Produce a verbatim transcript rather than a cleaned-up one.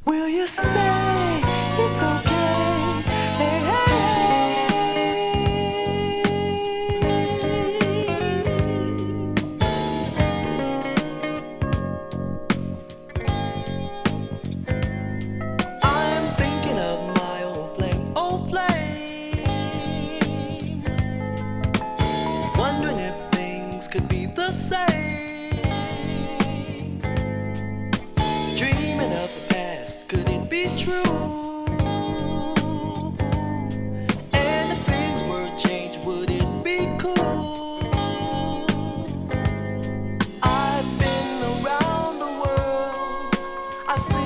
Will you say it's okay? Hey, hey. I'm thinking of my old flame, old flame. Wondering if things could be the same. Dreaming of the past, could it be true? And if things were changed, would it be cool? I've been around the world, I've seen